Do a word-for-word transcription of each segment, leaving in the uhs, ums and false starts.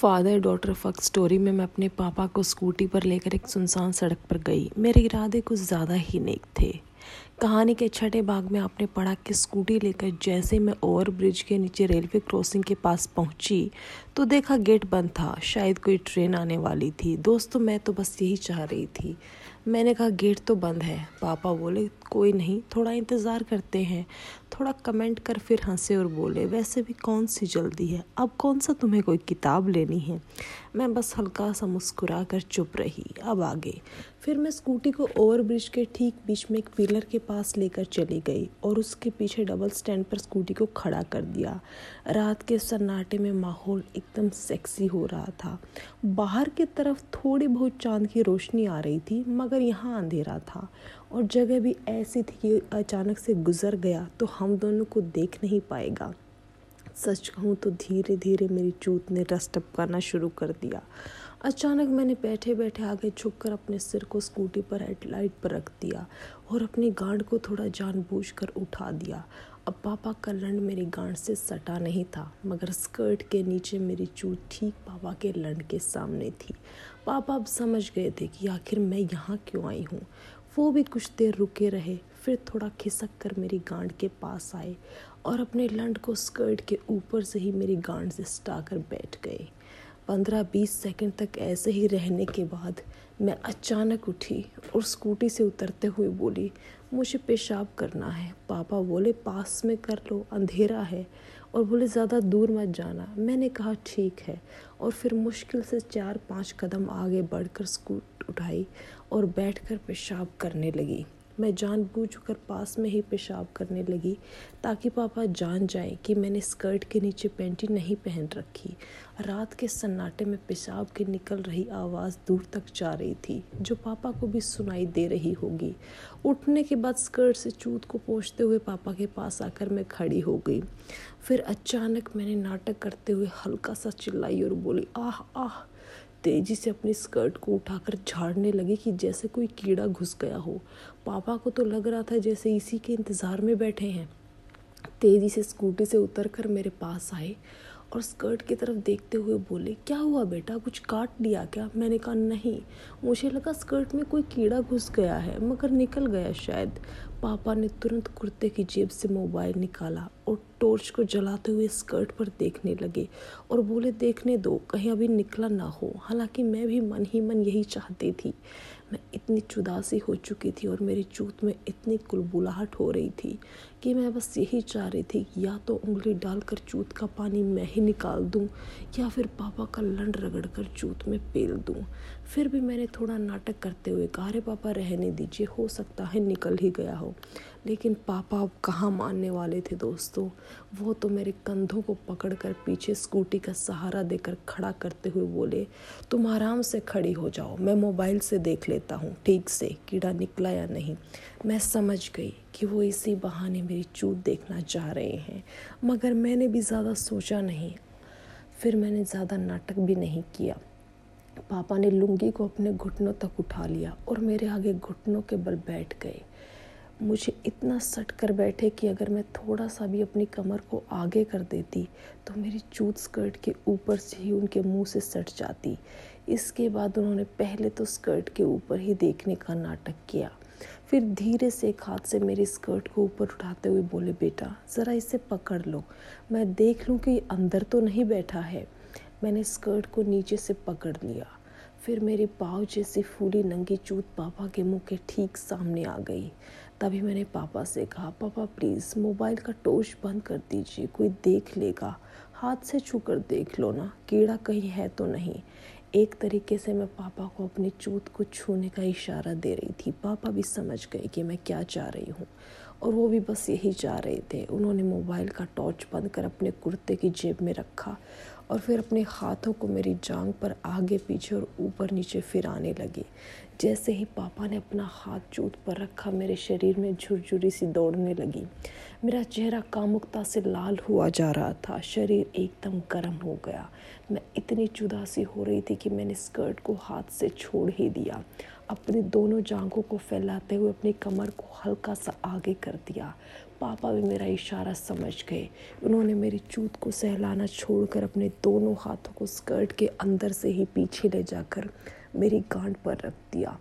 Father daughter fuck story में मैं अपने पापा को स्कूटी पर लेकर एक सुनसान सड़क पर गई। मेरे इरादे कुछ ज़्यादा ही नेक थे। कहानी के छठे भाग में आपने पढ़ा कि स्कूटी लेकर जैसे मैं ओवर ब्रिज के नीचे रेलवे क्रॉसिंग के पास पहुंची तो देखा गेट बंद था। शायद कोई ट्रेन आने वाली थी। दोस्तों, मैं तो बस यही चाह रही थी। मैंने कहा गेट तो बंद है। पापा बोले कोई नहीं, थोड़ा इंतज़ार करते हैं। थोड़ा कमेंट कर फिर हंसे और बोले वैसे भी कौन सी जल्दी है, अब कौन सा तुम्हें कोई किताब लेनी है। मैं बस हल्का सा मुस्कुरा कर चुप रही। अब आगे फिर मैं स्कूटी को ओवरब्रिज के ठीक बीच में एक पिलर के पास लेकर चली गई और उसके पीछे डबल स्टैंड पर स्कूटी को खड़ा कर दिया। रात के सन्नाटे में माहौल एकदम सेक्सी हो रहा था। बाहर की तरफ थोड़ी बहुत चांद की रोशनी आ रही थी, मगर यहाँ अंधेरा था और जगह भी ऐसी थी कि अचानक से गुजर गया तो हम दोनों को देख नहीं पाएगा। सच कहूँ तो धीरे धीरे मेरी चूत ने रस टपकाना शुरू कर दिया। अचानक मैंने बैठे बैठे आगे झुककर अपने सिर को स्कूटी पर हेडलाइट पर रख दिया और अपनी गांड को थोड़ा जानबूझकर उठा दिया। अब पापा का लंड मेरी गांड से सटा नहीं था, मगर स्कर्ट के नीचे मेरी चूत ठीक पापा के लंड के सामने थी। पापा अब समझ गए थे कि आखिर मैं यहाँ क्यों आई हूँ। वो भी कुछ देर रुके रहे, फिर थोड़ा खिसक कर मेरी गांड के पास आए और अपने लंड को स्कर्ट के ऊपर से ही मेरी गांड से सटाकर बैठ गए। पंद्रह बीस सेकंड तक ऐसे ही रहने के बाद मैं अचानक उठी और स्कूटी से उतरते हुए बोली मुझे पेशाब करना है। पापा बोले पास में कर लो, अंधेरा है, और बोले ज़्यादा दूर मत जाना। मैंने कहा ठीक है और फिर मुश्किल से चार पाँच कदम आगे बढ़कर स्कूट उठाई और बैठकर पेशाब करने लगी। मैं जानबूझकर पास में ही पेशाब करने लगी ताकि पापा जान जाएं कि मैंने स्कर्ट के नीचे पैंटी नहीं पहन रखी। रात के सन्नाटे में पेशाब की निकल रही आवाज़ दूर तक जा रही थी, जो पापा को भी सुनाई दे रही होगी। उठने के बाद स्कर्ट से चूत को पोंछते हुए पापा के पास आकर मैं खड़ी हो गई। फिर अचानक मैंने नाटक करते हुए हल्का सा चिल्लाई और बोली आह आह। तेजी से अपनी स्कर्ट को उठाकर झाड़ने लगी कि जैसे कोई कीड़ा घुस गया हो। पापा को तो लग रहा था जैसे इसी के इंतज़ार में बैठे हैं। तेजी से स्कूटी से उतरकर मेरे पास आए और स्कर्ट की तरफ देखते हुए बोले क्या हुआ बेटा, कुछ काट लिया क्या? मैंने कहा नहीं, मुझे लगा स्कर्ट में कोई कीड़ा घुस गया है, मगर निकल गया शायद। पापा ने तुरंत कुर्ते की जेब से मोबाइल निकाला और टॉर्च को जलाते हुए स्कर्ट पर देखने लगे और बोले देखने दो, कहीं अभी निकला ना हो। हालांकि मैं भी मन ही मन यही चाहती थी। मैं इतनी चुदासी हो चुकी थी और मेरी चूत में इतनी कुलबुलाहट हो रही थी कि मैं बस यही चाह रही थी या तो उंगली डालकर चूत का पानी मैं ही निकाल दूं या फिर पापा का लंड रगड़कर चूत में पेल दूं। फिर भी मैंने थोड़ा नाटक करते हुए कहा अरे पापा रहने दीजिए, हो सकता है निकल ही गया हो। लेकिन पापा अब कहाँ मानने वाले थे दोस्तों। वो तो मेरे कंधों को पकड़कर पीछे स्कूटी का सहारा देकर खड़ा करते हुए बोले तुम आराम से खड़ी हो जाओ, मैं मोबाइल से देख लेता हूँ ठीक से कीड़ा निकला या नहीं। मैं समझ गई कि वो इसी बहाने मेरी चूत देखना चाह रहे हैं, मगर मैंने भी ज़्यादा सोचा नहीं। फिर मैंने ज़्यादा नाटक भी नहीं किया। पापा ने लुंगी को अपने घुटनों तक उठा लिया और मेरे आगे घुटनों के बल बैठ गए। मुझे इतना सट कर बैठे कि अगर मैं थोड़ा सा भी अपनी कमर को आगे कर देती तो मेरी चूत स्कर्ट के ऊपर से ही उनके मुंह से सट जाती। इसके बाद उन्होंने पहले तो स्कर्ट के ऊपर ही देखने का नाटक किया, फिर धीरे से एक हाथ से मेरी स्कर्ट को ऊपर उठाते हुए बोले बेटा ज़रा इसे पकड़ लो, मैं देख लूँ कि अंदर तो नहीं बैठा है। मैंने स्कर्ट को नीचे से पकड़ लिया। फिर मेरी पाँव जैसी फूली नंगी चूत पापा के मुंह के ठीक सामने आ गई। तभी मैंने पापा से कहा पापा प्लीज़ मोबाइल का टॉर्च बंद कर दीजिए, कोई देख लेगा, हाथ से छूकर देख लो ना, कीड़ा कहीं है तो नहीं। एक तरीके से मैं पापा को अपनी चूत को छूने का इशारा दे रही थी। पापा भी समझ गए कि मैं क्या चाह रही हूँ और वो भी बस यही चाह रहे थे। उन्होंने मोबाइल का टॉर्च बंद कर अपने कुर्ते की जेब में रखा और फिर अपने हाथों को मेरी जांघ पर आगे पीछे और ऊपर नीचे फिराने लगे। जैसे ही पापा ने अपना हाथ चूत पर रखा मेरे शरीर में झुरझुरी सी दौड़ने लगी। मेरा चेहरा कामुकता से लाल हुआ जा रहा था, शरीर एकदम गर्म हो गया। मैं इतनी चुदासी हो रही थी कि मैंने स्कर्ट को हाथ से छोड़ ही दिया। अपनी दोनों जांघों को फैलाते हुए अपनी कमर को हल्का सा आगे कर दिया। पापा भी मेरा इशारा समझ गए। उन्होंने मेरी चूत को सहलाना छोड़कर अपने दोनों हाथों को स्कर्ट के अंदर से ही पीछे ले जाकर मेरी गांड पर रख दिया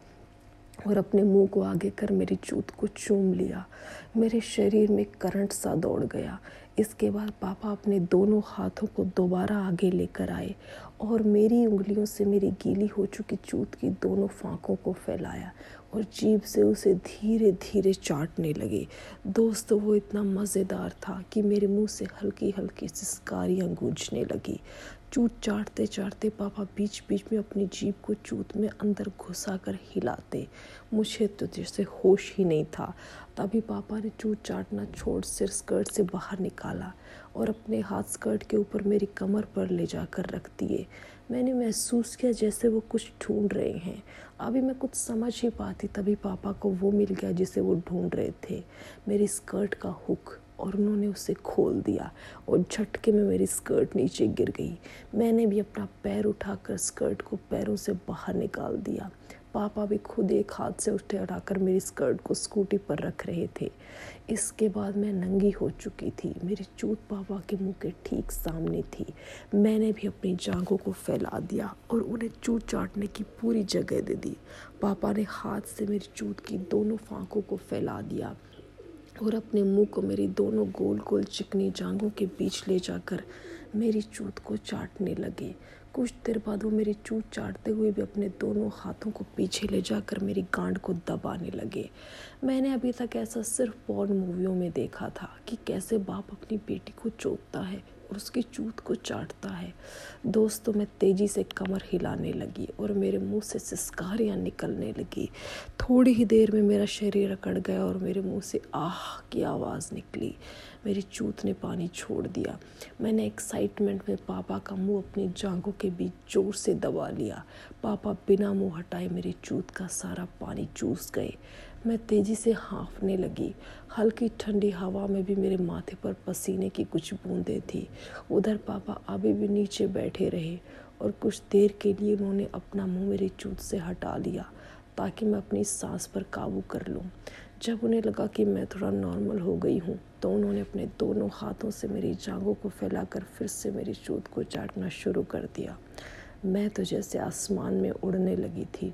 और अपने मुंह को आगे कर मेरी चूत को चूम लिया। मेरे शरीर में करंट सा दौड़ गया। इसके बाद पापा अपने दोनों हाथों को दोबारा आगे लेकर आए और मेरी उंगलियों से मेरी गीली हो चुकी चूत की दोनों फांकों को फैलाया और जीभ से उसे धीरे धीरे चाटने लगे। दोस्तों, वो इतना मज़ेदार था कि मेरे मुंह से हल्की हल्की सिसकारियाँ गूंजने लगी। चूत चाटते चाटते पापा बीच बीच में अपनी जीभ को चूत में अंदर घुसा कर हिलाते। मुझे तो जैसे होश ही नहीं था। तभी पापा ने चूत चाटना छोड़ सिर स्कर्ट से बाहर निकाला और अपने हाथ स्कर्ट के ऊपर मेरी कमर पर ले जाकर रख दिए। मैंने महसूस किया जैसे वो कुछ ढूंढ रहे हैं। अभी मैं कुछ समझ ही पाती, तभी पापा को वो मिल गया जिसे वो ढूंढ रहे थे, मेरी स्कर्ट का हुक, और उन्होंने उसे खोल दिया और झटके में मेरी स्कर्ट नीचे गिर गई। मैंने भी अपना पैर उठाकर स्कर्ट को पैरों से बाहर निकाल दिया। पापा भी खुद एक हाथ से उठे उठाकर मेरी स्कर्ट को स्कूटी पर रख रहे थे। इसके बाद मैं नंगी हो चुकी थी। मेरी चूत पापा के मुंह के ठीक सामने थी। मैंने भी अपनी जांघों को फैला दिया और उन्हें चूत चाटने की पूरी जगह दे दी। पापा ने हाथ से मेरी चूत की दोनों फांकों को फैला दिया और अपने मुंह को मेरी दोनों गोल गोल चिकनी जांघों के बीच ले जाकर मेरी चूत को चाटने लगे। कुछ देर बाद वो मेरी चूत चाटते हुए भी अपने दोनों हाथों को पीछे ले जाकर मेरी गांड को दबाने लगे। मैंने अभी तक ऐसा सिर्फ पॉर्न मूवियों में देखा था कि कैसे बाप अपनी बेटी को चोटता है और उसकी चूत को चाटता है। दोस्तों, मैं तेज़ी से कमर हिलाने लगी और मेरे मुंह से सिसकारियाँ निकलने लगी। थोड़ी ही देर में मेरा शरीर अकड़ गया और मेरे मुंह से आह की आवाज़ निकली। मेरी चूत ने पानी छोड़ दिया। मैंने एक्साइटमेंट में पापा का मुंह अपनी जांघों के बीच जोर से दबा लिया। पापा बिना मुंह हटाए मेरी चूत का सारा पानी चूस गए। मैं तेज़ी से हाँफने लगी। हल्की ठंडी हवा में भी मेरे माथे पर पसीने की कुछ बूंदें थी। उधर पापा अभी भी नीचे बैठे रहे और कुछ देर के लिए उन्होंने अपना मुंह मेरी चूत से हटा लिया ताकि मैं अपनी सांस पर काबू कर लूं। जब उन्हें लगा कि मैं थोड़ा नॉर्मल हो गई हूँ तो उन्होंने अपने दोनों हाथों से मेरी जांघों को फैलाकर फिर से मेरी चूत को चाटना शुरू कर दिया। मैं तो जैसे आसमान में उड़ने लगी थी।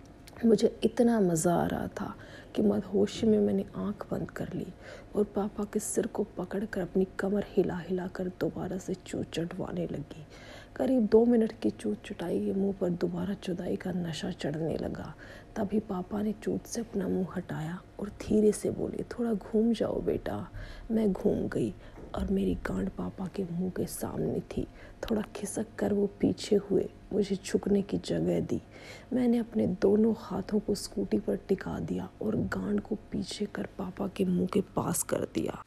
मुझे इतना मज़ा आ रहा था कि मदहोशी में मैंने आंख बंद कर ली और पापा के सिर को पकड़कर अपनी कमर हिला हिला कर दोबारा से चूत चटवाने लगी। करीब दो मिनट की चूत चटाई के मुंह पर दोबारा जुदाई का नशा चढ़ने लगा। तभी पापा ने चूत से अपना मुंह हटाया और धीरे से बोले, थोड़ा घूम जाओ बेटा। मैं घूम गई और मेरी गांड पापा के मुंह के सामने थी। थोड़ा खिसक कर वो पीछे हुए, मुझे झुकने की जगह दी। मैंने अपने दोनों हाथों को स्कूटी पर टिका दिया और गांड को पीछे कर पापा के मुंह के पास कर दिया।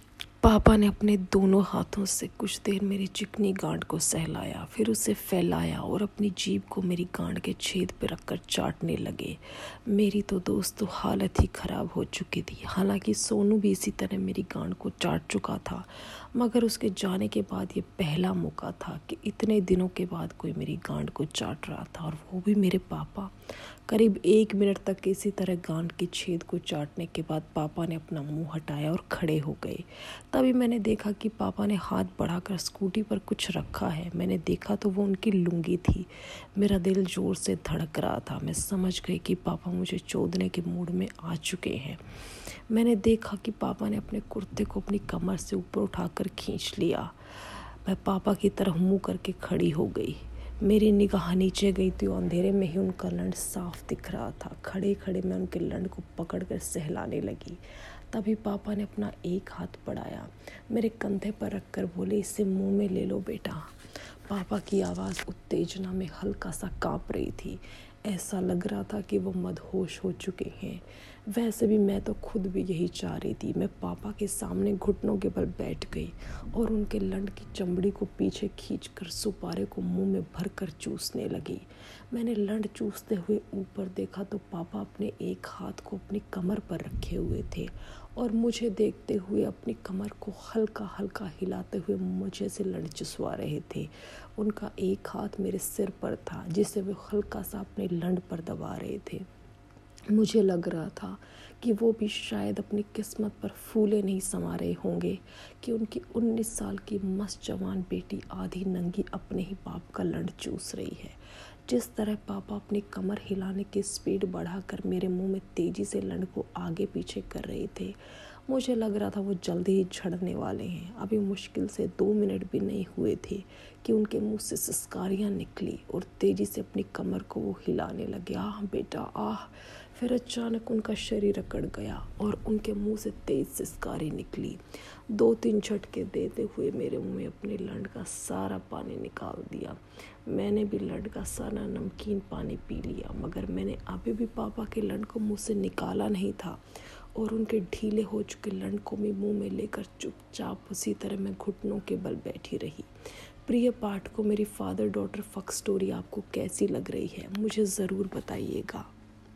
पापा ने अपने दोनों हाथों से कुछ देर मेरी चिकनी गांड को सहलाया, फिर उसे फैलाया और अपनी जीभ को मेरी गांड के छेद पर रखकर चाटने लगे। मेरी तो दोस्तों हालत ही ख़राब हो चुकी थी। हालांकि सोनू भी इसी तरह मेरी गांड को चाट चुका था, मगर उसके जाने के बाद ये पहला मौका था कि इतने दिनों के बाद कोई मेरी गांड को चाट रहा था, और वो भी मेरे पापा। करीब एक मिनट तक इसी तरह गांड के छेद को चाटने के बाद पापा ने अपना मुंह हटाया और खड़े हो गए। तभी मैंने देखा कि पापा ने हाथ बढ़ाकर स्कूटी पर कुछ रखा है। मैंने देखा तो वो उनकी लुंगी थी। मेरा दिल जोर से धड़क रहा था। मैं समझ गई कि पापा मुझे चोदने के मूड में आ चुके हैं। मैंने देखा कि पापा ने अपने कुर्ते को अपनी कमर से ऊपर उठाकर खींच लिया। मैं पापा की तरफ मुँह करके खड़ी हो गई। मेरी निगाह नीचे गई तो अंधेरे में ही उनका लंड साफ दिख रहा था। खड़े खड़े मैं उनके लंड को पकड़कर सहलाने लगी। तभी पापा ने अपना एक हाथ बढ़ाया, मेरे कंधे पर रखकर बोले, इसे मुंह में ले लो बेटा। पापा की आवाज़ उत्तेजना में हल्का सा काँप रही थी। ऐसा लग रहा था कि वो मदहोश हो चुके हैं। वैसे भी मैं तो खुद भी यही चाह रही थी। मैं पापा के सामने घुटनों के बल बैठ गई और उनके लंड की चमड़ी को पीछे खींचकर सुपारे को मुंह में भरकर चूसने लगी। मैंने लंड चूसते हुए ऊपर देखा तो पापा अपने एक हाथ को अपनी कमर पर रखे हुए थे और मुझे देखते हुए अपनी कमर को हल्का हल्का हिलाते हुए मुझे से लंड चुसवा रहे थे। उनका एक हाथ मेरे सिर पर था जिसे वे हल्का सा अपने लंड पर दबा रहे थे। मुझे लग रहा था कि वो भी शायद अपनी किस्मत पर फूले नहीं समा रहे होंगे कि उनकी उन्नीस साल की मस्त जवान बेटी आधी नंगी अपने ही बाप का लंड चूस रही है। जिस तरह पापा अपनी कमर हिलाने की स्पीड बढ़ाकर मेरे मुंह में तेज़ी से लंड को आगे पीछे कर रहे थे, मुझे लग रहा था वो जल्दी ही झड़ने वाले हैं। अभी मुश्किल से दो मिनट भी नहीं हुए थे कि उनके मुंह से सिसकारियाँ निकली और तेज़ी से अपनी कमर को वो हिलाने लगे। आह बेटा आह। फिर अचानक उनका शरीर अकड़ गया और उनके मुंह से तेज सिसकारी निकली। दो तीन झटके देते हुए मेरे मुंह में अपने लंड का सारा पानी निकाल दिया। मैंने भी लंड का सारा नमकीन पानी पी लिया, मगर मैंने अभी भी पापा के लंड को मुंह से निकाला नहीं था और उनके ढीले हो चुके लंड को मैं मुंह में लेकर चुपचाप उसी तरह मैं घुटनों के बल बैठी रही। प्रिय पाठकों, मेरी फादर डॉटर फक स्टोरी आपको कैसी लग रही है मुझे ज़रूर बताइएगा।